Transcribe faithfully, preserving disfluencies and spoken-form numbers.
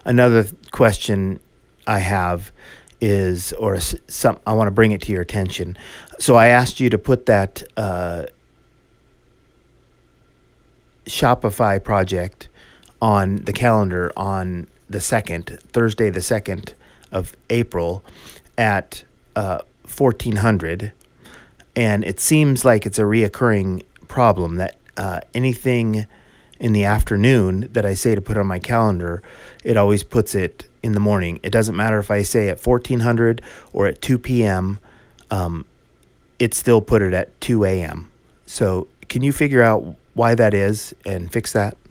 Another question I have is, or s- some, I want to bring it to your attention. So I asked you to put that uh, Shopify project on the calendar on the second, Thursday, the second of April at uh, fourteen hundred. And it seems like it's a reoccurring problem that uh, anything in the afternoon that I say to put on my calendar, it always puts it in the morning. It doesn't matter if I say at fourteen hundred or at two p m, um, it still put it at two a m. So can you figure out why that is and fix that?